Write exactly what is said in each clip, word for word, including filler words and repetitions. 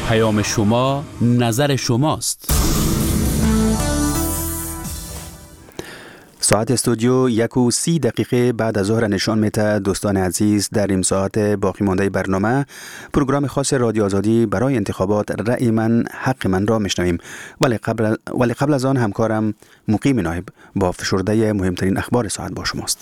پیام شما نظر شماست. ساعت استودیو یک و سی دقیقه بعد از ظهر نشان میده. دوستان عزیز، در این ساعت باقی مانده برنامه پروگرام خاص رادیو آزادی برای انتخابات رأی من حق من را میشنویم، ولی قبل ولی قبل از آن همکارم مقیم نایب با فشرده مهمترین اخبار ساعت با شماست.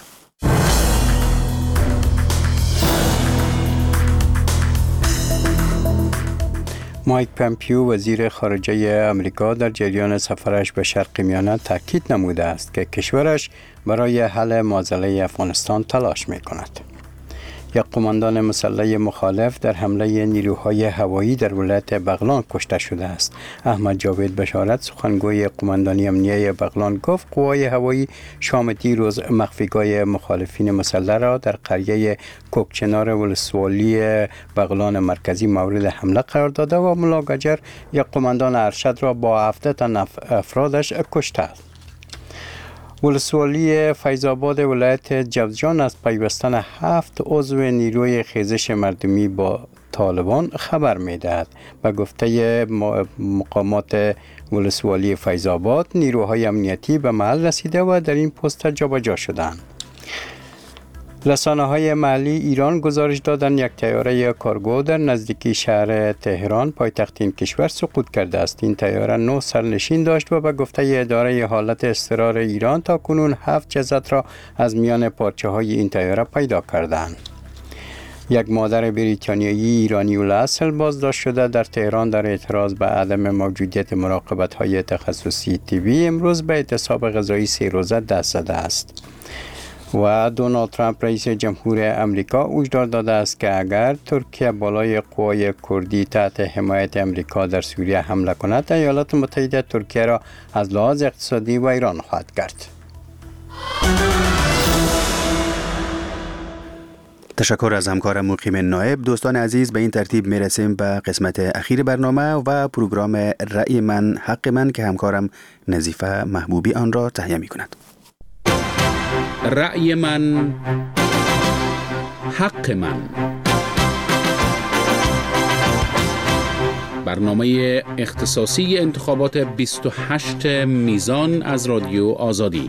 مایک پامپیو وزیر خارجه آمریکا در جریان سفرش به شرق میانه تاکید نموده است که کشورش برای حل معضله افغانستان تلاش می‌کند. یک قماندان مسلح مخالف در حمله نیروهای هوایی در ولایت بغلان کشته شده است. احمد جاوید بشارت، سخنگوی قماندانی امنیه بغلان، گفت قوای هوایی شام دیروز مخفیگاه مخالفین مسلح را در قریه کوکچنار ولسوالی بغلان مرکزی مورد حمله قرار داده و ملاگجر یک قماندان ارشد را با هفده تن افرادش کشته است. ولسوالی فیض‌آباد ولایت جوزجان از پیوستن هفت عضو نیروی خیزش مردمی با طالبان خبر می‌دهد. به گفته مقامات ولسوالی فیض‌آباد، نیروهای امنیتی به محل رسیده و در این پست جابجا شدند. رسانه‌های محلی ایران گزارش دادند یک طیاره کارگو در نزدیکی شهر تهران پایتخت این کشور سقوط کرده است. این طیاره نه سرنشین داشت و به گفته اداره حالت اضطرار ایران تا کنون هفت جسد را از میان پارچه‌های این طیاره پیدا کردند. یک مادر بریتانیایی ایرانی الاصل بازداشت شده در تهران در اعتراض به عدم موجودیت مراقبت‌های تخصصی طبی امروز به اعتصاب غذایی سه روزه دست زده است. و دونالد ترامپ رئیس جمهور امریکا هشدار داده است که اگر ترکیه بالای قوای کردی تحت حمایت امریکا در سوریه حمله کند، ایالات متحده ترکیه را از لحاظ اقتصادی ویران خواهد کرد. تشکر از همکارم مقیم نایب. دوستان عزیز، به این ترتیب میرسیم به قسمت اخیر برنامه و پروگرام رأی من حق من که همکارم نظیفه محبوبی آن را تهیه می کند. رأی من حق من، برنامه اختصاصی انتخابات بیست و هشت میزان از رادیو آزادی.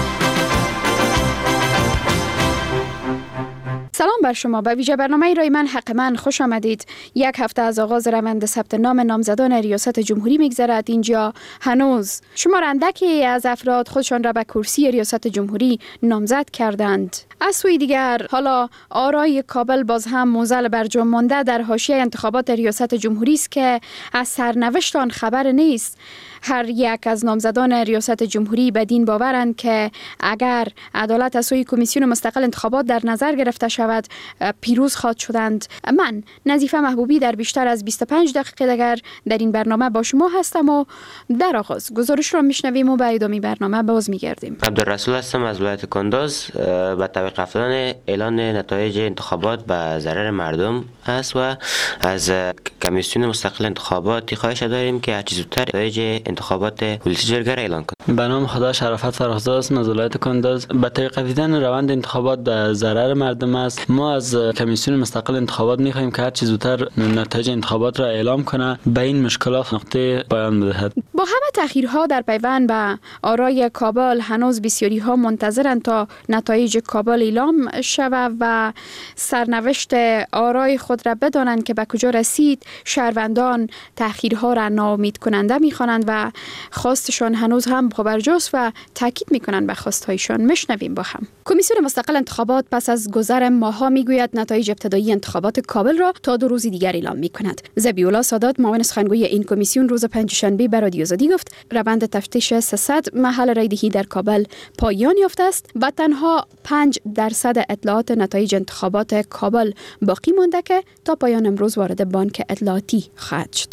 سلام بر شما. به ویژه برنامه رای من حق من خوش آمدید. یک هفته از آغاز روند ثبت نام نامزدان ریاست جمهوری میگذرد. اینجا هنوز شمار اندکی از افراد خودشان را به کرسی ریاست جمهوری نامزد کردند. از سوی دیگر حالا آرای کابل باز هم موزل برجام مانده در حاشیه انتخابات ریاست جمهوری است که از سرنوشت آن خبر نیست. هر یک از نامزدان ریاست جمهوری بدین باورند که اگر عدالت از سوی کمیسیون مستقل انتخابات در نظر گرفته شود پیروز خواهد شدند. من نظیفه محبوبی در بیشتر از بیست و پنج دقیقه دیگر در این برنامه با شما هستم و در آغاز گزارش را میشنویم و به ادامه برنامه باز میگردیم. عبدالرسول هستم از ولایت کندوز. با توقف دادن اعلان نتایج انتخابات به ضرر مردم است و از کمیسیون مستقل انتخابات خواهش داریم که هر چه زودتر نتایج انتخابات ولسی جرگه را اعلان کنند. به نام خدا، شرافت فرخزاد است از ولایت کندوز. با توقف دیدن روند انتخابات به ضرر مردم است. ما از کمیسیون مستقل انتخابات می‌خواهیم که هر چه زودتر نتایج انتخابات را اعلام کنه، به این مشکلات نقطه پایان بدهد. با همه تأخیرها در پیوند به آرای کابل هنوز بسیاری‌ها منتظرند تا نتایج کابل اعلام شود و سرنوشت آرای خود را بدانند که به کجا رسید. شهروندان تأخیرها را ناامید کننده می‌خوانند و خواستشان هنوز هم برجاست و تاکید می‌کنند به خواست‌هایشان. میشنویم با هم. کمیسیون مستقل انتخابات پس از گذر ماه‌ها میگوید نتایج ابتدایی انتخابات کابل را تا دو روز دیگر اعلام می‌کند. ذبیح‌الله سادات، معاون سخنگوی این کمیسیون، روز پنجشنبه به رادیو آزادی گفت روند تفتیش سیصد محل رایدهی در کابل پایان یافته است و تنها پنج درصد اطلاعات نتایج انتخابات کابل باقی مانده که تا پایان امروز وارد بانک اطلاعاتی خواهد شد.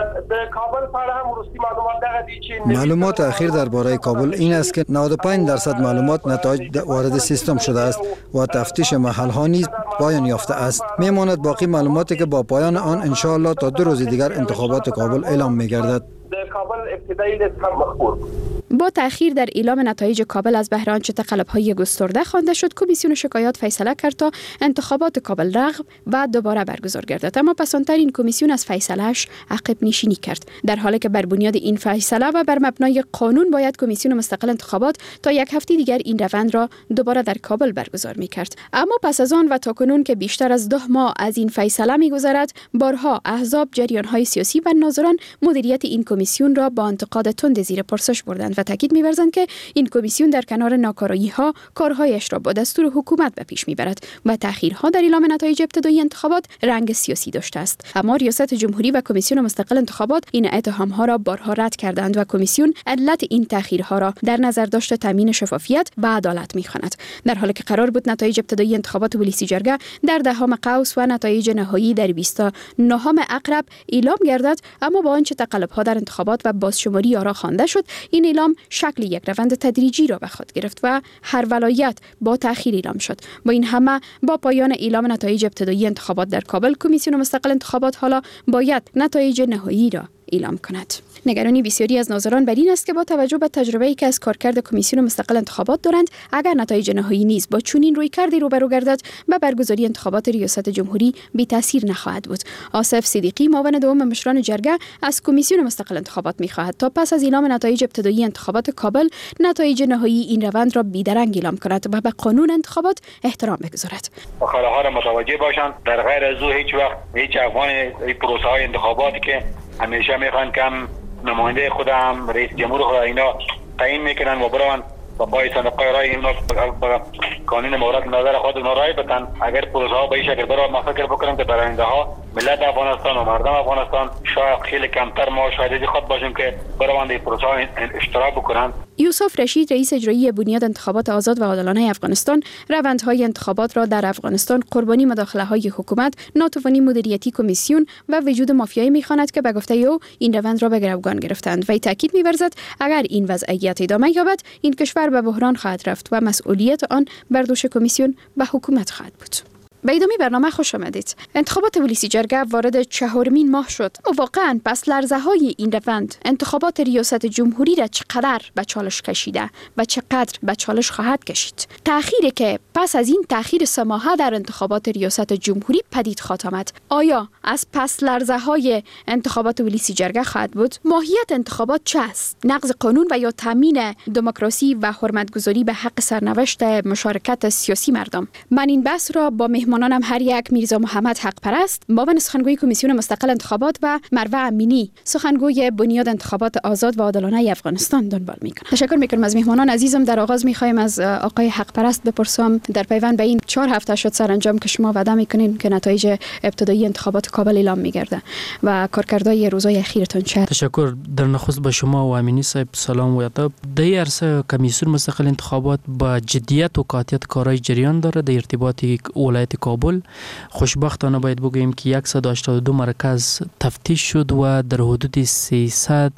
معلومات اخیر درباره کابل این است که نود و پنج درصد معلومات نتایج وارد سیستم شده است و تفتیش محل ها نیز پایان یافته است. میماند باقی معلوماتی که با پایان آن ان شاء الله تا دو روز دیگر انتخابات کابل اعلام می‌گردد. با تأخیر در اعلام نتایج کابل از بهر آنچه تقلب‌های گسترده خوانده شد، کمیسیون شکایات فیصله کرد تا انتخابات کابل رغب و دوباره برگزار گردد. اما پسانتر این کمیسیون از فیصلهش عقب نشینی کرد، در حالی که بر بنیاد این فیصله و بر مبنای قانون باید کمیسیون مستقل انتخابات تا یک هفته دیگر این روند را دوباره در کابل برگزار می‌کرد. اما پس از آن و تاکنون که بیشتر از ده ماه از این فیصله می‌گذرد، بارها احزاب، جریان‌های سیاسی و ناظران مدیریت این کمیسیون را با انتقاد تند زیر پرسش بردند و تاکید می‌ورزند که این کمیسیون در کنار ناکارایی‌ها کارهایش را با دستور حکومت به پیش می‌برد و تأخیرها در اعلام نتایج ابتدایی انتخابات رنگ سیاسی داشته است. اما ریاست جمهوری و کمیسیون مستقل انتخابات این اتهام‌ها را بارها رد کردند و کمیسیون علت این تأخیرها را در نظر داشته تامین شفافیت و عدالت می‌خواند، در حالی که قرار بود نتایج ابتدایی انتخابات ولسی جرگه در دهم قوس و نتایج نهایی در بیست و نهم عقرب اعلام گردد. اما با آنچه تقلب‌ها در انتخابات و بازشماری آرا خوانده شد، این اعلام شکل یک روند تدریجی را به خود گرفت و هر ولایت با تأخیر اعلام شد. با این همه با پایان اعلام نتایج ابتدایی انتخابات در کابل، کمیسیون مستقل انتخابات حالا باید نتایج نهایی را اعلام کند. نگرانی بسیاری از ناظران بر این است که با توجه به تجربه‌ای که از کارکرد کمیسیون مستقل انتخابات دارند، اگر نتایج نهایی نیز با چنین رویکردی روبرو گردد، به برگزاری انتخابات ریاست جمهوری بی تاثیر نخواهد بود. آصف صدیقی، معاون دوم مشران جرگه، از کمیسیون مستقل انتخابات می‌خواهد تا پس از اعلام نتایج ابتدایی انتخابات کابل، نتایج نهایی این روند را بی‌درنگ اعلام کند و به قانون انتخابات احترام بگذارد. مخالفها را متوجه باشند. در غیر از او هیچ وقت هیچ افغان پروسه‌های انتخاباتی که همیشه میخوان کم نماینده خودم رئیس جمهور خود اینا تعیین میکنن و برون با پای صندوق رای اینا قانون مورد نظر خود اونا رای بدن. اگر پروسه ها به این شکل برای ما فکر بکنم که در آینده ها ملت افغانستان و مردم افغانستان شاید خیلی کمتر ما شاهد خود باشیم که برای این پروسه ها اشتراک بکنن. یوسف رشید، رئیس اجرایی بنیاد انتخابات آزاد و عادلانه افغانستان، روندهای انتخابات را در افغانستان قربانی مداخله‌های حکومت، ناتوانی مدیریتی کمیسیون و وجود مافیایی می‌خواند که به گفته او این روند را به گروگان گرفتند و تاکید می‌ورزد اگر این وضعیت ادامه یابد، این کشور به بحران خواهد رفت و مسئولیت آن بر دوش کمیسیون و حکومت خواهد بود. به ادامه برنامه خوش آمدید. انتخابات ولسی جرگه وارد چهارمین ماه شد و واقعا پس لرزه های این روند انتخابات ریاست جمهوری را چقدر به چالش کشیده و چقدر به چالش خواهد کشید. تأخیری که پس از این تأخیر سه ماهه در انتخابات ریاست جمهوری پدید خواهد آمد، آیا از پس لرزه های انتخابات ولسی جرگه خواهد بود؟ ماهیت انتخابات چه است؟ نقض قانون و یا تامین دموکراسی و حرمتگذاری به حق سرنوشت مشارکت سیاسی مردم؟ من این بحث را با مهمانانم هر یک میرزا محمد حق پرست، معاون سخنگوی کمیسیون مستقل انتخابات، و مروه امینی، سخنگوی بنیاد انتخابات آزاد و عادلانه افغانستان دنبال میکنم. تشکر میکنم از مهمانان عزیزم. در آغاز میخوایم از آقای حق پرست بپرسم در پیوند به این چهار هفته شد سرانجام که شما وعده میکنین که نتایج ابتدایی انتخابات کابل اعلام میگرده و کارکردهای روزهای اخیرتون چه؟ تشکر. در نخست با شما و امینی صاحب سلام و ادب. در عرصه کمیسیون مستقل انتخابات با جدیت و قاطعیت کارهای جریان داره در ارتباط ولایت کابل. خوشبختانه باید بگوییم که صد و هشتاد و دو مرکز تفتیش شد و در حدود سیصد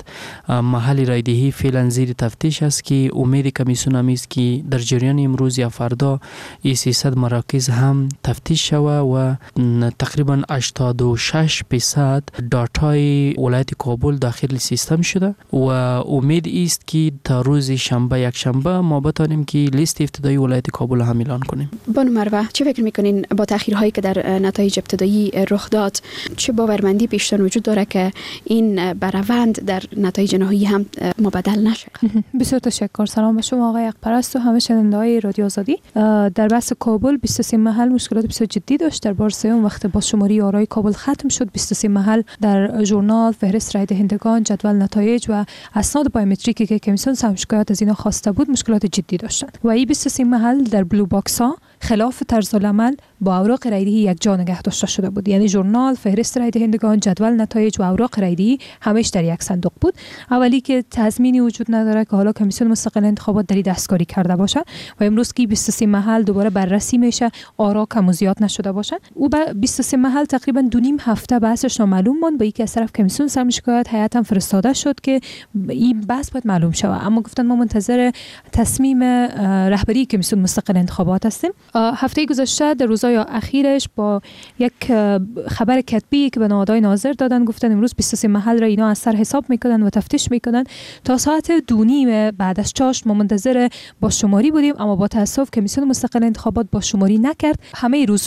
محل رایدهی فعلا زیر تفتیش است که امید کمیسیون هم است که در جریان امروز یا فردا این سیصد مراکز هم تفتیش شود و تقریبا هشتاد و شش درصد داتای ولایت کابل داخل سیستم شده و امید است که تا روز شنبه یک شنبه ما بتانیم که لیست ابتدایی ولایت کابل هم اعلان کنیم. بانو مروه، چه فکر میکنین با تأخیرهایی که در نتایج ابتدایی رخ داد، چه باورمندی پیشتر وجود داره که این بروند در نتایج نهایی هم مبدل نشه؟ بسیار تشکر. سلام به شما آقای حق پرست و همه شنونده‌های رادیو آزادی. در بحث کابل بیست و سه محل مشکلات بسیار جدی داشت. در بار سوم وقت بازشماری آرای کابل ختم شد، بیست و سه محل در ژورنال فهرست رای دهندگان، جدول نتایج و اسناد بایومتریکی که کمیسیون سهم شکایت از اینا خواسته بود مشکلات جدی داشتند و این بیست و سه محل در بلو باکس ها خلاف طرز العمل با اوراق رایدهی یک جا نگه داشته شده بود. یعنی ژورنال، فهرست رای دهندگان، جدول نتایج و اوراق رایدهی همش در یک صندوق بود. اولی که تضمینی وجود نداره که حالا کمیسیون مستقل انتخابات در دستکاری کرده باشه و امروز که بیست و سه محل دوباره بررسی میشه، آرا کم و زیاد نشده باشه. او به بیست و سه محل تقریبا دو نیم هفته بحثش نامعلوم ماند. با اینکه از طرف کمیسیون سهم شکایت هیئت هم فرستاده شد که این بحث باید معلوم شود، اما گفتن ما منتظر تصمیم رهبری کمیسیون مستقل انتخابات هستیم. هفته گذشته در روزهای اخیرش با یک خبر کتبی که به نهادهای ناظر دادن گفتن امروز بیست و سه محل را اینا از سر حساب میکنن و تفتیش میکنن. تا ساعت دو نیم بعد از چاشت ما منتظر با شماری بودیم، اما با تاسف کمیسیون مستقل انتخابات با شماری نکرد. همه روز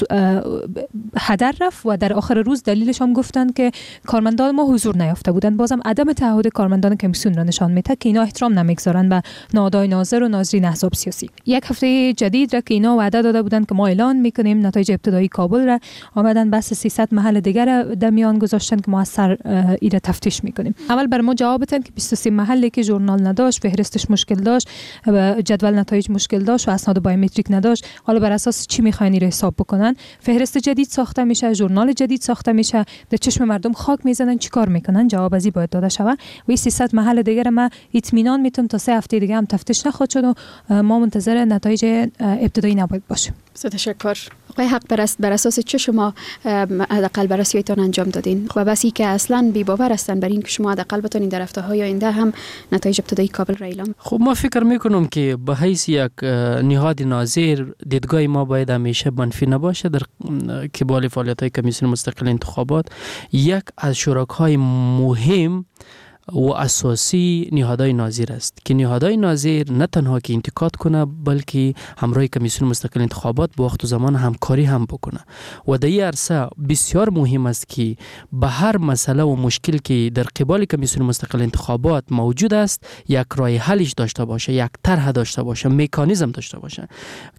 هدر رفت و در آخر روز دلیلش هم گفتن که کارمندان ما حضور نیافته بودن. بازم عدم تعهد کارمندان کمیسیون را نشان میده که اینا احترام نمیگذارن به نهادهای ناظر و ناظرین احزاب سیاسی. یک هفته جدید را که اینا وعده داده بودن که ما اعلان میکنیم نتایج ابتدایی کابل را، آمدن بس سیصد محل دیگر در میان گذاشتن که ما از سر ایره تفتیش میکنیم. اول بر ما جواب دادن که بیست و سه محلی که ژورنال نداشت، فهرستش مشکل داشت، جدول نتایج مشکل داشت و اسناد بایومتریک نداشت، حالا بر اساس چی میخواین ایره حساب بکنن؟ فهرست جدید ساخته میشه، ژورنال جدید ساخته میشه، در چشم مردم خاک میزنن، چیکار میکنن؟ جواب ازی باید داده شود. و این سیصد محل دیگر ما اطمینان میتونم تا سه هفته دیگه هم تفتیش نخواهد شد و ما منتظر نتایج ابتدایی نباید باشیم. تشکر. آقای حق پرست، بر اساس چه شما حداقل بررسیتان انجام دادین و بسی که اصلا بی باور هستن بر این که شما حداقل بتونین در هفته‌های آینده هم نتایج ابتدایی کابل را اعلام؟ خب ما فکر میکنم که به حیث یک نهاد ناظر دیدگاه ما باید همیشه منفی نباشه در قبال فعالیت‌های کمیسیون مستقل انتخابات. یک از شرکای مهم و اساسی نهادهای ناظر است که نهادهای ناظر نه تنها که انتقاد کنه بلکه همراه کمیسیون مستقل انتخابات با وقت و زمان همکاری هم بکنه و در این عرصه بسیار مهم است که به هر مسئله و مشکل که در قبال کمیسیون مستقل انتخابات موجود است یک راه حلش داشته باشه، یک طرح داشته باشه، مکانیزم داشته باشه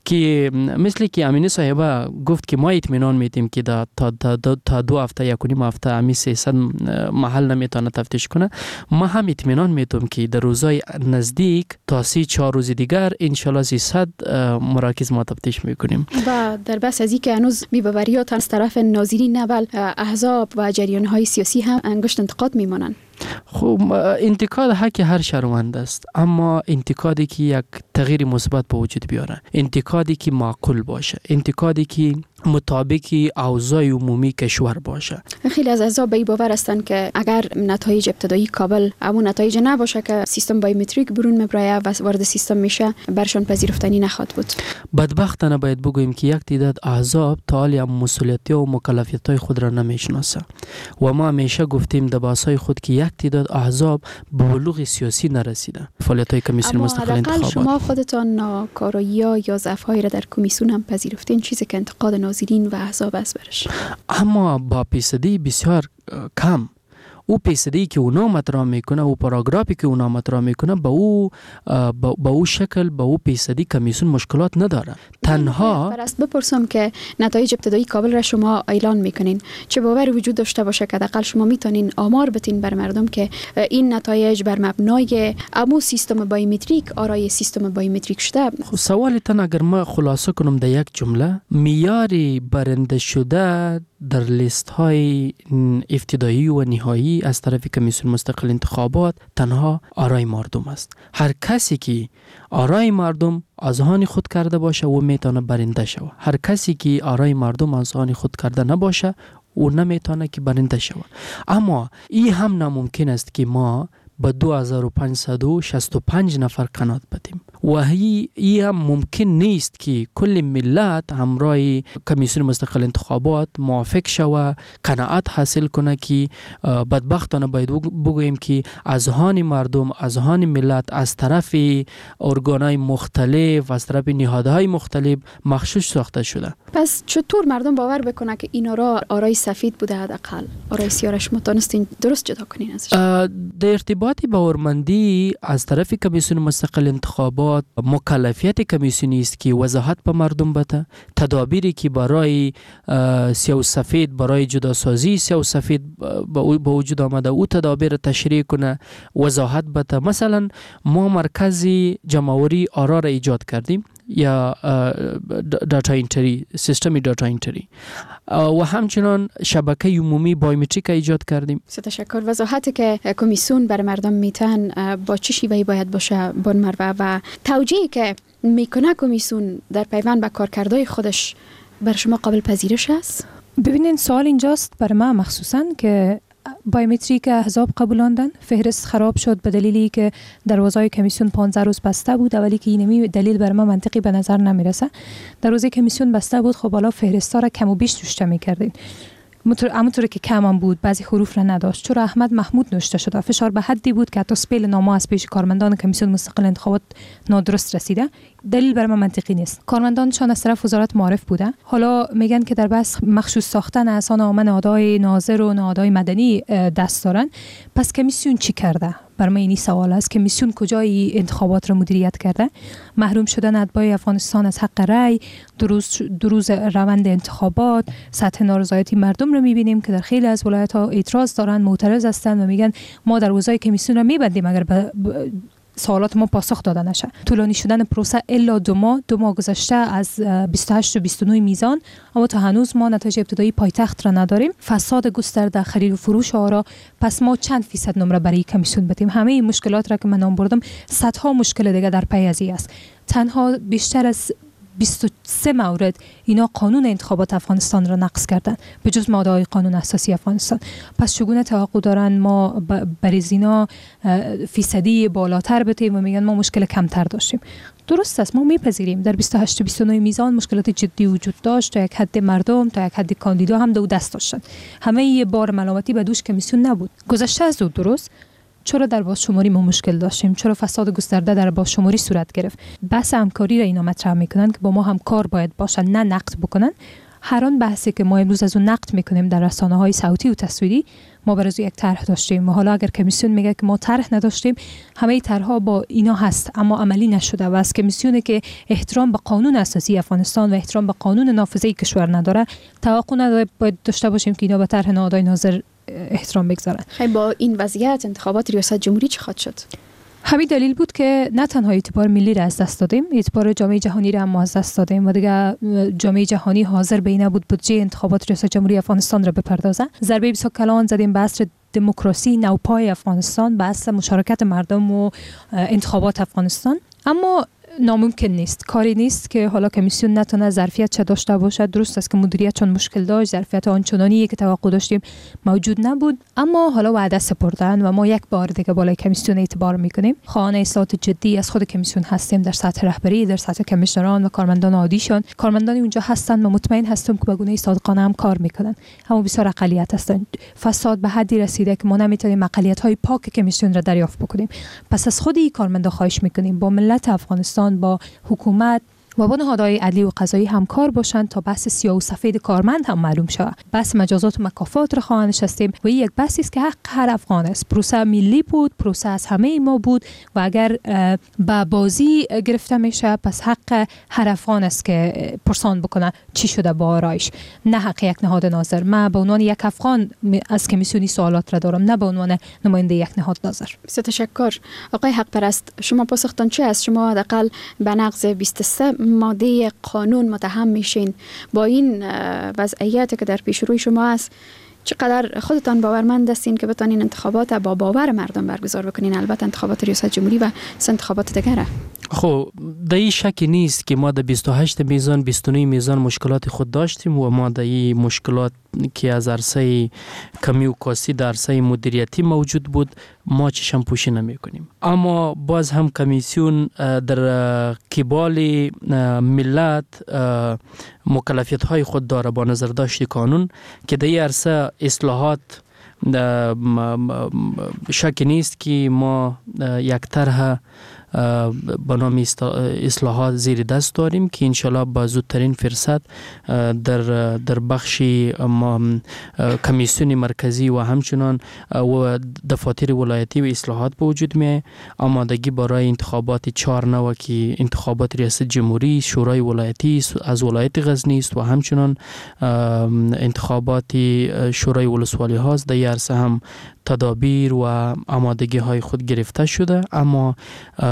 که مثل که امینی صاحبه گفت که ما اطمینان میدیم که تا, تا, تا, تا دو هفته یک و نیم هفته امی سیصد محل نمیتونه تفتیش کنه. ما هم اطمینان میتونم که در روزهای نزدیک تا سی چهار روز دیگر انشالله سیصد مراکز ما تفتیش میکنیم. و در بس از این که هنوز بی‌باوریات از طرف ناظرین نبل احزاب و جریان‌های سیاسی هم انگشت انتقاد میمانند. خب انتقاد حق هر شهروند است، اما انتقادی که یک تغییر مثبت به وجود بیاره، انتقادی که معقول باشه، انتقادی که مطابق اوضاع عمومی کشور باشه. خیلی از احزاب به این باور هستند که اگر نتایج ابتدایی کابل همون نتایج نباشه که سیستم بایومتریک برون میبره و وارد سیستم میشه، برشان پذیرفتنی نخواهد بود. بدبختانه باید بگوییم که یک تعداد احزاب تا حالی هم مسئولیت و مکلفیت های خود را نمیشناسه و ما همیشه گفتیم در بحث‌های خود که یک تعداد احزاب به بلوغ سیاسی نرسیده. فعالیت‌های کمیسیون مستقل انتخابات، شما خودتان ناکاری‌ها یا ضعف‌هایی را در کمیسیون هم پذیرفتین، چیزی که انتقاد ناظرین و احزاب است برش، اما با پیصدی بسیار کم. او پیصدی که اونا مطرح میکنه، او پاراگرافی که اونا مطرح میکنه، با او با او شکل با او پیصدی کمیسیون مشکلات نداره. تنها برست بپرسم که نتایج ابتدایی کابل را شما اعلان میکنین، چه باوری وجود داشته باشه که حداقل شما میتونین آمار بتین بر مردم که این نتایج بر مبنای امو سیستم بایومتریک آرای سیستم بایومتریک شده؟ خب سوالتان اگر ما خلاصه کنم در یک جمله، معیار برنده شده در لیست های ابتدایی و نهایی از طرف کمیسیون مستقل انتخابات تنها آرای مردم است. هر کسی که آرای مردم از آن خود کرده باشه و میتونه برنده شود. هر کسی که آرای مردم از آن خود کرده نباشه او نمیتونه که برنده شود. اما این هم ناممکن است که ما به دو هزار و پانصد و شصت و پنج نفر قناعت بدیم و این هم ممکن نیست که کل ملت همراه کمیسیون مستقل انتخابات موافق شود، قناعت حاصل کنه که بدبختانه باید بگوییم که اذهان مردم، اذهان ملت از طرف ارگانهای مختلف، از طرف نهادهای مختلف مغشوش ساخته شده. پس چطور مردم باور بکنه که این آرا آرای سفید بوده؟ حداقل آرای سیارش متونستین درست جدا کنین ازش؟ در ارتباط باورمندی از طرف کمیسیون مستقل انتخابات مکلفیت کمیسیونی است که وضاحت به مردم بده، تدابیری که برای سیاه و سفید، برای جداسازی سیاه و سفید با وجود آمده او تدابیر تشریح کنه، وضاحت بده. مثلا ما مرکز جمع‌آوری آرا را ایجاد کردیم یا داتا انتری، سیستم داتا انتری و همچنان شبکه عمومی بایومتریک ایجاد کردیم. تشکر. وضاحتی که کمیسیون بر مردم میتن با چه شیوهی باید باشه بون مروه و توجیهی که میکنه کمیسیون در پیوند به کارکردهای خودش بر شما قابل پذیرش است؟ ببینین سوال اینجاست بر ما مخصوصا که بایومتریک احزاب قبولاندن. فهرست خراب شد به دلیلی که دروازه کمیسیون پانزده روز بسته بود، ولی که اینمی دلیل بر من منطقی به نظر نمیرسه. دروازه کمیسیون بسته بود، خب حالا فهرستا را کم و بیش نوشته میکردین، همونطور که کم هم بود، بعضی حروف را نداشت. چرا احمد محمود نوشته شده، فشار به حدی بود که حتی سپیل نامه از پیش کارمندان کمیسیون مستقل انتخابات نادرست رسیده. دلیل بر من منطقی نیست. کارمندانشان از طرف وزارت معرف بوده. حالا میگن که در بحث مخصوص ساختن اساسا نامه نهادهای ناظر و نهادهای مدنی دست دارن. پس کمیسیون چی کرده؟ بر من این سوال است. کمیسیون کجای انتخابات را مدیریت کرده؟ محروم شدن اتباع افغانستان از حق رأی، دروز دروز روند انتخابات، سطح نارضایتی مردم رو میبینیم که در خیلی از ولایت‌ها اعتراض دارن، معترض هستن و میگن ما در وزای کمیسیون را میبندیم اگر ب... ب... سوالات ما پاسخ داده نشه. طولانی شدن پروسه الا دو ماه دو ماه گذشته از بیست و هشت و بیست و نه میزان، اما تا هنوز ما نتایج ابتدایی پایتخت را نداریم. فساد گسترده، خرید و فروش آرا. پس ما چند فیصد نمره برای کمیسیون بدیم؟ همه این مشکلات را که من نام بردم، صدها مشکل دیگه در پی از این است. تنها بیشتر از بیست و سه مورد اینا قانون انتخابات افغانستان را نقض کردن، به جز ماده‌های قانون اساسی افغانستان. پس چگونه توقع دارن ما برای اینا فیصدی بالاتر بدیم و میگن ما مشکل کمتر داشتیم؟ درست است، ما میپذیریم در بیست و هشت و بیست و نه میزان مشکلات جدی وجود داشت، تا یک حد مردم تا یک حد کاندیدا هم دو دست داشتن. همه یه بار ملامتی به دوش کمیسیون نبود. گذشته از او درست، چرا در بازشماری ما مشکل داشتیم؟ چرا فساد گسترده در بازشماری صورت گرفت؟ بحث همکاری را اینا مطرح میکنن که با ما همکار باید باشن، نه نقد بکنن. هر آن بحثی که ما امروز از اون نقد میکنیم در رسانه‌های صوتی و تصویری، ما برای یک طرح داشتیم و حالا اگر کمیسیون میگه که ما طرح نداشتیم، همه طرح‌ها با اینا هست اما عملی نشده و از کمیسیونی که احترام به قانون اساسی افغانستان و احترام به قانون نافذه کشور نداره، توقع نداره باید داشته باشیم که اینا به طرح نهادهای ناظر احترام بگذارن. خیلی با این وضعیت انتخابات ریاست جمهوری چه خواهد شد؟ همین دلیل بود که نه تنها اعتبار ملی را از دست دادیم، اعتبار جامعه جهانی را هم از دست دادیم و دیگه جامعه جهانی حاضر به این نبود بودجه انتخابات ریاست جمهوری افغانستان را بپردازه. ضربه بسیار کلان زدیم به عصر دموکراسی نوپای افغانستان، به عصر مشارکت مردم و انتخابات افغانستان. اما ناممکن نیست، کاری نیست که حالا کمیسیون نتونه ظرفیت چه داشته باشد. درست است که مدیریت چون مشکل داشت، ظرفیت آنچنانی که توقع داشتیم موجود نبود، اما حالا وعده سپردن و ما یک بار دیگه بالای کمیسیون اعتبار میکنیم. خواهان اصلاحات جدی از خود کمیسیون هستیم، در سطح رهبری، در سطح کمیشنران و کارمندان عادیشان. کارمندانی اونجا هستن و مطمئن هستم که به گونه صادقانه هم کار میکنن، اما بسیار اقلیت هستن. فساد به حدی رسیده که ما نمیتونیم اقلیت‌های پاک کمیسیون را دریافت بکنیم. پس از خود این کارمندا خواهش میکنیم با ملت افغانستان، با حکومت و با نهادهای عدلی و قضایی همکار باشند تا بحث سیاه و سفید کارمند هم معلوم شود. بحث مجازات و مکافات را خواهان نشستیم و این یک بحثی است که حق هر افغان است. پروسه ملی بود، پروسه از همه ما بود و اگر به بازی گرفته میشه پس حق هر افغان است که پرسان بکنه چی شده با آرایش، نه حق یک نهاد ناظر. من به عنوان یک افغان از کمیسیونی سوالات را دارم، نه به عنوان نماینده یک نهاد ناظر. بسیار تشکر آقای حق پرست. شما پاسختان چه است؟ شما حداقل به نقض بیست و سه ماده قانون متهم میشین. با این وضعیتی که در پیش روی شما است، چقدر خودتان باورمند هستین که بتانین انتخابات با باور مردم برگزار بکنین؟ البته انتخابات ریاست جمهوری و انتخابات دیگره. خب در این شکی نیست که ما در بیست و هشت میزان بیست و نه میزان مشکلات خود داشتیم و ما در این مشکلات که از عرصه کمی و کاسی در عرصه مدیریتی موجود بود ما چشم پوشی نمی کنیم. اما باز هم کمیسیون در قبال ملت مکلفیت های خود داره با نظر داشت قانون که در این عرصه اصلاحات شک نیست که ما یک طرح به نام اصلاحات زیر دست داریم که انشالله با زودترین فرصت در در بخش کمیسیون مرکزی و همچنان و دفاتر ولایتی و اصلاحات به وجود می آمادگی برای انتخابات چهار نوه که انتخابات ریاست جمهوری، شورای ولایتی از ولایت غزنی است و همچنان انتخابات شورای ولسوالی هاست. در عرصه هم تدابیر و آمادگی های خود گرفته شده، اما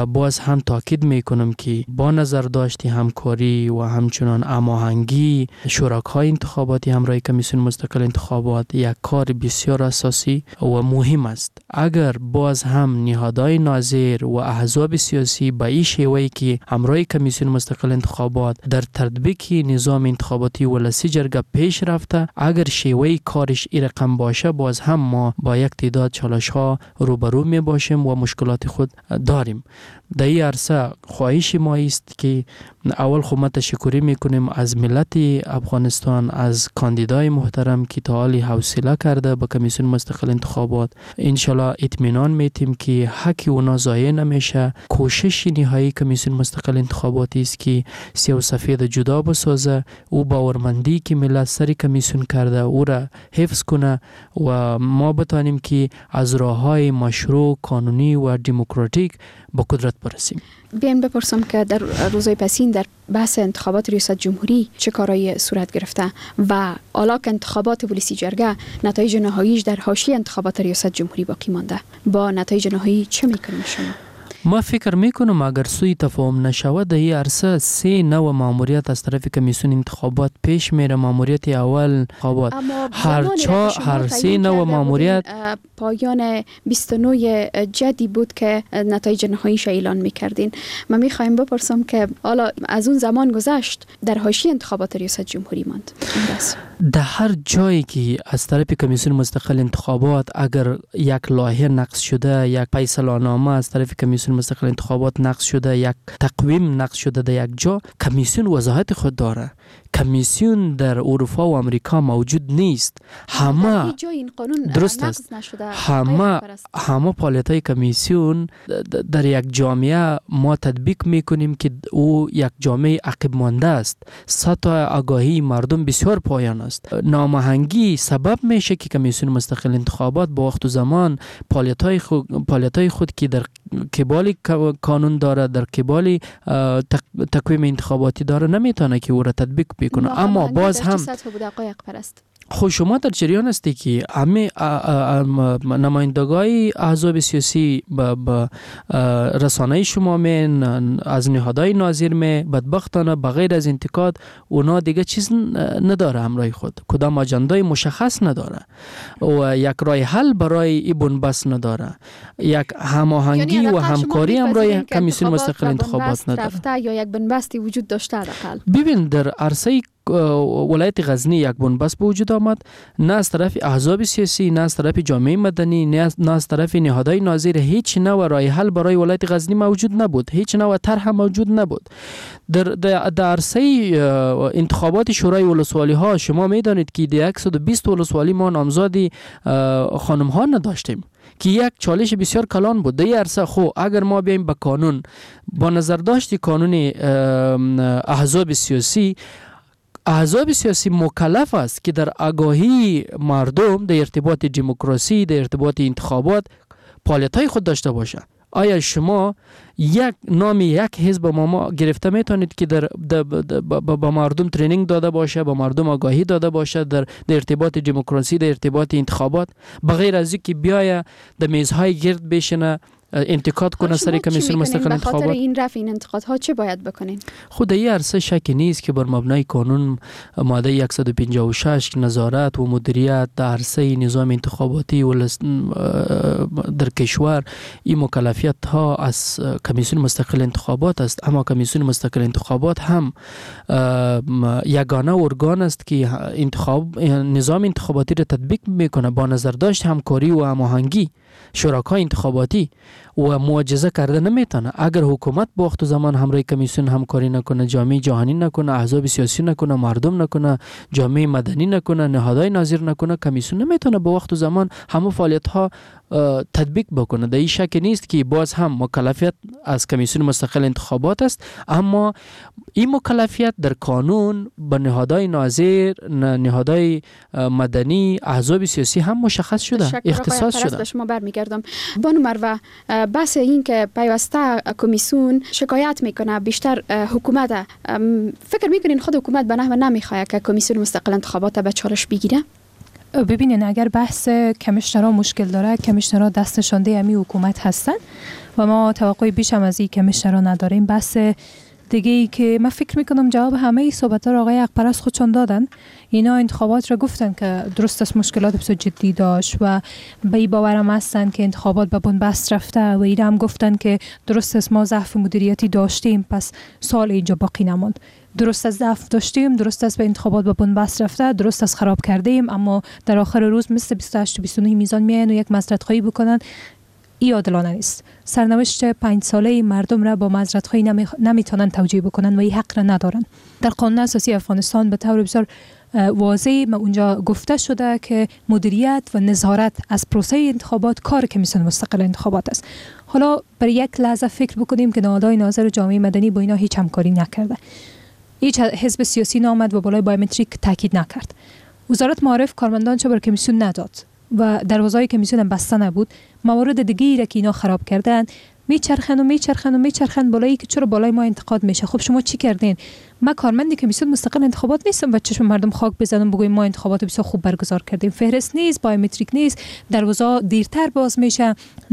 باز هم تاکید میکنم که با نظر داشتی همکاری و همچنان هماهنگی شرکای انتخاباتی همراه کمیسیون مستقل انتخابات یک کار بسیار اساسی و مهم است. اگر باز هم نهادهای ناظر و احزاب سیاسی به این شیوهی که همراه کمیسیون مستقل انتخابات در تطبیق نظام انتخاباتی ولسی جرگه پیش رفته، اگر شیوه کارش این رقم باشه، باز هم ما با یک تعداد چالش ها روبرو می باشیم و مشکلات خود داریم. در این عرصه خواهش ما است که اول خود ما تشکری میکنیم از ملت افغانستان، از کاندیدای محترم که تا حالی حوصله کرده به کمیسیون مستقل انتخابات. انشالله اطمینان میتیم که حق اونا ضایع نمیشه. کوشش نهایی کمیسیون مستقل انتخاباتی است که سیاه و سفید جدا بسازه، او باورمندی که ملت سری کمیسیون کرده او را حفظ کنه و ما بتانیم که از راههای مشروع، قانونی و دموکراتیک با قدرت برسیم. بیاین بپرسم که در روزهای پسین در بحث انتخابات ریاست جمهوری چه کارایی صورت گرفته و حالا که انتخابات ولسی جرگه نتایج نهاییش در حاشیه انتخابات ریاست جمهوری باقی مانده، با نتایج نهایی چه میکنیم شما؟ ما فکر میکنم اگر سوی تفاهم نشود در این عرصه سه نوع ماموریت از طرف کمیسیون انتخابات پیش میره. ماموریت اول انتخابات هر چا هر سه نوع ماموریت پایان بیست و نه جدی بود که نتایج نهاییش اعلان میکردین. ما میخوایم بپرسم که حالا از اون زمان گذشت، در حاشیه انتخابات ریاست جمهوری ماند. در هر جایی که از طرف کمیسیون مستقل انتخابات اگر یک لایحه نقض شده، یک فیصله‌نامه از طرف کمیسیون مستقل انتخابات نقض شده، یک تقویم نقض شده در یک جا، کمیسیون وضاحت خود داره. کمیسیون در اروپا و امریکا موجود نیست. همه درست است. همه همه فعالیت‌های کمیسیون در یک جامعه ما تطبیق میکنیم که او یک جامعه عقب مانده است. سطح آگاهی مردم بسیار پایان است. ناماهنگی سبب میشه که کمیسیون مستقل انتخابات با وقت و زمان فعالیت‌های خود فعالیت‌های خود که در قبال قانون داره، در قبال تقویم انتخاباتی داره، نمیتونه که او را تطبیق بکنه. اما باز هم خود شما در جریان هستی که همه نمایندگان احزاب سیاسی به رسانه شما می از نهادهای ناظر می بدبختانه بغیر از انتقاد اونا دیگه چیز نداره، همراه خود کدام اجندای مشخص نداره و یک راه حل برای این بنبست نداره، یک هماهنگی یعنی و همکاری همراه کمیسیون مستقل انتخابات نداره یا یک بنبستی وجود داشته. حداقل ببین در عرصه ولایت غزنی یک بنبست به وجود آمد، نه از طرف احزاب سیاسی، نه از طرف جامعه مدنی، نه از طرف نهادهای ناظر. هیچ نوع راه حل برای ولایت غزنی موجود نبود، هیچ نوع طرح موجود نبود. در در عرصه انتخابات شورای ولسوالی ها شما میدانید که در صد و بیست ولسوالی ما نامزدی خانم ها نداشتیم که یک چالش بسیار کلان بود. در این عرصه خو اگر ما بیایم به قانون، با نظر داشتی قانون احزاب سیاسی، احزاب سیاسی مکلف است که در آگاهی مردم در ارتباط دموکراسی، در ارتباط انتخابات فعالیت‌های خود داشته باشه. آیا شما یک نام یک حزب ما گرفته میتونید که در با مردم ترینینگ داده باشه، با مردم آگاهی داده باشه در, در ارتباط دموکراسی، در ارتباط انتخابات، بغیر از اینکه بیاید در میزهای گرد بشینه انتقاد کنه سر کمیسیون مستقل انتخابات؟ به خاطر این رفع این انتقادها چه باید بکنین؟ خود این عرصه شکی نیست که بر مبنای قانون ماده صد و پنجاه و شش نظارت و مدیریت در عرصه نظام انتخاباتی در کشور این مکلفیت ها از کمیسیون مستقل انتخابات است. اما کمیسیون مستقل انتخابات هم یگانه ارگان است که انتخاب نظام انتخاباتی را تطبیق میکنه با نظر داشت همکاری و هماهنگی شرکای انتخاباتی و معجزه کرده نمیتونه. اگر حکومت با وقت و زمان همراه کمیسیون همکاری نکنه، جامعه جهانی نکنه، احزاب سیاسی نکنه، مردم نکنه، جامعه مدنی نکنه، نهادهای ناظر نکنه، کمیسیون نمیتونه با وقت و زمان همه فعالیت ها تطبیق بکنه. در این شک نیست که باز هم مکلفیت از کمیسیون مستقل انتخابات است، اما این مکلفیت در قانون به نهادهای ناظر، نهادهای مدنی، احزاب سیاسی هم مشخص شده، اختصاص شده. به شما برمیگردم. بانو مروه، بحث این که پیوسته کمیسیون شکایت میکنه بیشتر حکومت، فکر میکنین خود حکومت به نحو نمیخواد که کمیسیون مستقل انتخابات به چالش بگیره؟ ببینین اگر بحث کمیشنرها مشکل داره، کمیشنرها دست نشانده امی حکومت هستن و ما توقعی بیش هم از این کمیشنرها نداریم. بحث دیگه ای که من فکر میکنم جواب همه ای صحبت ها آقای اقپرست خودشان دادن. اینا انتخابات را گفتن که درست است مشکلات بسیار جدی داشت و به این باورم هستن که انتخابات به بنبست رفته و اینا هم گفتن که درست است ما ضعف مدیریتی داشتیم پس سال اینجا باقی نماند. درست است ضعف داشتیم، درست است به انتخابات به بنبست رفته، درست است خراب کردیم، اما در آخر روز مثل بیست و هشت و بیست و نه میزان میاین و یک معذرت خواهی بکنن. ای عادلانه نیست. سرنوشت پنج ساله مردم را با معذرت خواهی نمی... نمیتونن توجیه بکنن و این حق را ندارن. در قانون اساسی افغانستان به طور بسیار واضح ما اونجا گفته شده که مدیریت و نظارت از پروسه انتخابات کار کمیسیون مستقل انتخابات است. حالا برای یک لحظه فکر بکنیم که نهادهای ناظر و جامعه مدنی با اینا هیچ همکاری نکرده. هیچ حزب سیاسی نامد و بالای بایومتریک تاکید نکرد. وزارت معارف کارمندان چه بر کمیسیون نداد و دروازه‌های کمیسیون هم بسته نبود. موارد دیگه‌ای را که اینا خراب کردن میچرخن و میچرخن و میچرخن بالایی که چرا بالای ما انتقاد میشه. خب شما چی کردین؟ ما کارمند کمیسیون مستقل انتخابات نیستم و چشم مردم خاک بزنم بگویم ما انتخابات بسیار خوب برگزار کردیم. فهرست نیست، بایومتریک نیست، دروازه دیرتر باز میشه،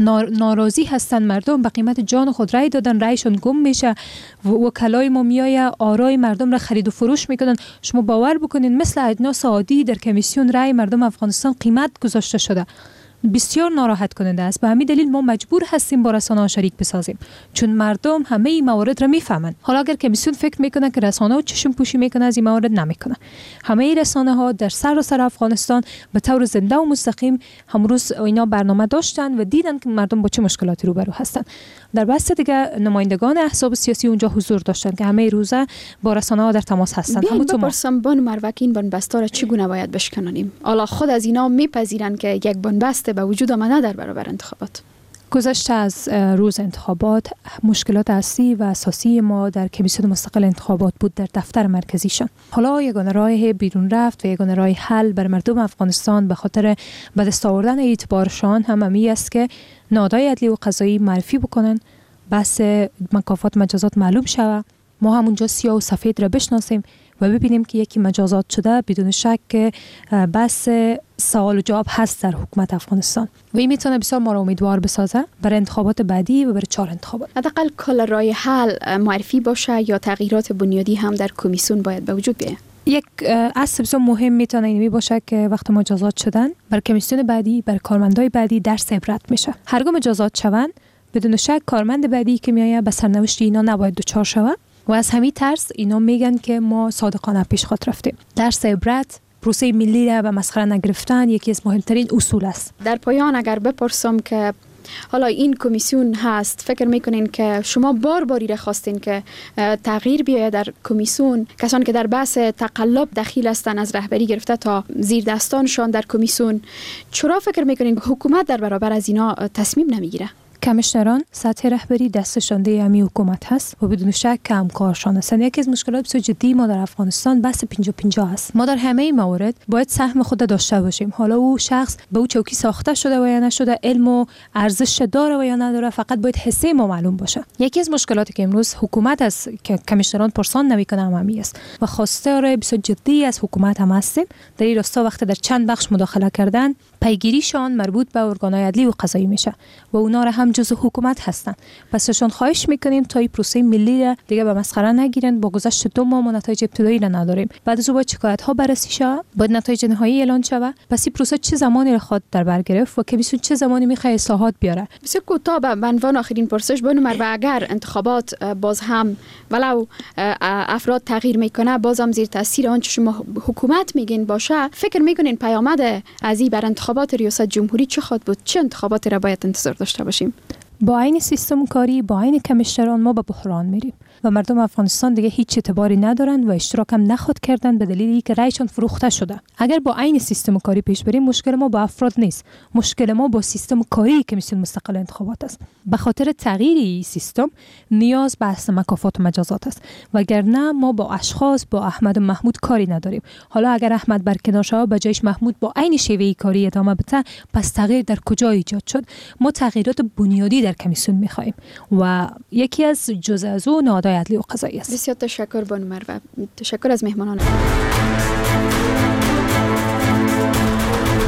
ناراضی هستن مردم، به قیمت جان خود رای دادن، رایشون گم میشه، وکلای ما میایه آرای مردم را خرید و فروش میکنن. شما باور بکنین مثل اجناس عادی در کمیسیون رای مردم افغانستان قیمت گذاشته شده. بسیار ناراحت کننده است. به همین دلیل ما مجبور هستیم با رسانه‌ها شریک بسازیم چون مردم همه این موارد را میفهمند. حالا اگر کمیسیون فکر میکنه که رسانه‌ها چشم پوشی میکنه از این موارد، نمیکنه. همه این رسانه‌ها در سراسر افغانستان به طور زنده و مستقیم همروز اینا برنامه داشتن و دیدن که مردم با چه مشکلاتی روبرو هستن. در بحث دیگه نمایندگان احزاب سیاسی اونجا حضور داشتن که همه روزه با رسانه‌ها در تماس هستن. همون تو بپرسم بان مروکین بنبستا را چگونه باید بشکنانیم؟ حالا خود از اینا میپذیرن که یک بنبست به وجود آمده در برابر انتخابات. گذشته از روز انتخابات مشکلات اصلی و اساسی ما در کمیسیون مستقل انتخابات بود در دفتر مرکزیشان. حالا یگانه راه بیرون رفت و یگانه راه حل بر مردم افغانستان به خاطر به دست آوردن اعتبارشان هم همی است که نهادهای عدلی و قضایی معرفی بکنن، بحث مکافات مجازات معلوم شود، ما همونجا سیاه و سفید را بشناسیم و ببینیم که یکی مجازات شده بدون شک که بحث سوال و جواب هست در حکومت افغانستان و این میتونه بسیار ما را امیدوار بسازه برای انتخابات بعدی و برای چهار انتخابات. حداقل کل راه حل معرفی باشه یا تغییرات بنیادی هم در کمیسیون باید به وجود بیاید. یک اصل بسیار مهم میتونه اینمی باشه که وقتی مجازات شدن بر کمیسیون بعدی بر کارمندای بعدی درس عبرت میشه. هرگاه مجازات شوند بدون شک کارمند بعدی که میایه به سرنوشت اینا نباید دچار شود و از همین ترس اینا میگن که ما صادقانه پیش خود رفتیم. درس عبرت پروسه ملی را به مسخره نگرفتن یکی از مهمترین اصول است. در پایان اگر بپرسم که حالا این کمیسیون هست، فکر میکنین که شما بار باری را خواستین که تغییر بیاید در کمیسیون، کسانی که در بحث تقلب دخیل هستند از رهبری گرفته تا زیر دستانشان در کمیسیون، چرا فکر میکنین حکومت در برابر از اینا تصمیم نمیگیره؟ کمیشنران سطح رهبری دستشانده امی حکومت هست و بدون شک همکارشان هستند. یکی از مشکلات بسیار جدی ما در افغانستان بحث پنجاه پنجاه است. ما در همه موارد باید سهم خود داشته باشیم. حالا او شخص به او چوکی ساخته شده و یا نشده، علم و ارزش داره و یا نداره، فقط باید حصه ما معلوم باشه. یکی از مشکلاتی که امروز حکومت است که کمیشنران پرسان نمیکنه همین است و خواسته اره بسیار جدی از حکومت هم هستیم در این راستا. وقت در چند بخش مداخله کردن پیگیریشان مربوط به ارگان‌های عدلی و قضایی میشه و اونا را هم جزء حکومت هستن. پس ازشون خواهش میکنیم تا این پروسه ملی را دیگه به مسخره نگیرن. با گذشت دو ماه ما نتایج ابتدایی را نداریم. بعد از اون باید شکایت ها بررسی شه، باید نتایج نهایی اعلان شه. پس این پروسه چه زمانی را خود در بر گرفت و کمیسیون چه زمانی میخواد اصلاحات بیاره؟ بسیار کوتاه به عنوان آخرین پرسش بانو و اگر انتخابات باز هم ولو افراد تغییر میکنه، باز هم زیر تاثیر آنچه شما حکومت میگین باشه، فکر میکنین پیامد از این بر انتخابات ریاست جمهوری چه خواهد بود؟ چه انتخاباتی را باید انتظار داشته باشیم؟ با این سیستم کاری، با این کمیشنران ما به بحران میریم و مردم افغانستان دیگه هیچ اعتباری ندارن و اشتراک هم نخواد کردن به دلیل اینکه رایشون فروخته شده. اگر با این سیستم کاری پیش بریم، مشکل ما با افراد نیست، مشکل ما با سیستم کاری کمیسیون مستقل انتخابات است. به خاطر تغییر این سیستم نیاز به بحث مکافات و مجازات است، وگرنه ما با اشخاص با احمد و محمود کاری نداریم. حالا اگر احمد برکنار شود به جایش محمود با این شیوه کاری ادامه بده، پس تغییر در کجا ایجاد شد؟ ما تغییرات بنیادی در کمیسیون می‌خوایم و یکی از جزء از اون نهادهای عدلی و قضایی است. بسیار تشکر بانو مروه. تشکر از مهمانان.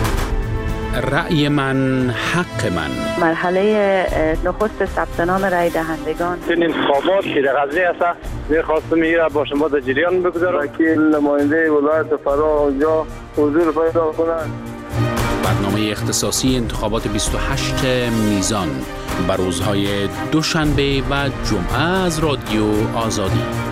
رأی من حق من. مرحله نخست ثبت نام رای دهندگان. این انتخابات که در قضیه است می‌خواستم میره با شما در جریان بگذارم. وکیل نماینده ولایت فرا اونجا حضور پیدا کنند. برنامه اختصاصی انتخابات بیست و هشت میزان بر روزهای دوشنبه و جمعه از رادیو آزادی.